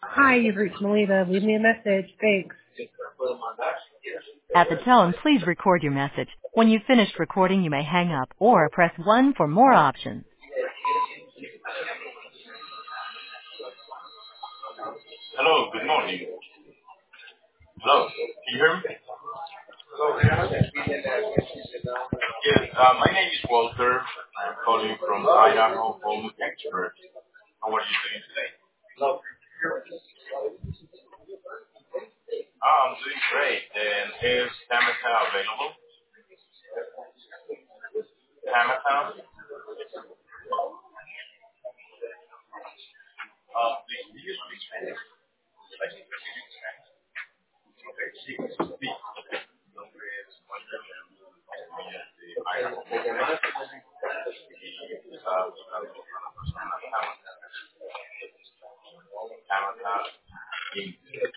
Hi, you've reached Melita. Leave me a message. Thanks. At the tone, please record your message. When you've finished recording, you may hang up or press 1 for more options. Hello, good morning. Hello, can you hear me? Yes, my name is Walter. I'm calling from Idaho Home Expert. How are you doing today? I'm doing great. And is Tamata available? Tamata? Please, do you speak Spanish? Okay, sí, sí. Nombre es Walter. De Idaho Home Expert. Y estaba buscando a la persona Tamata. Tamata Inc.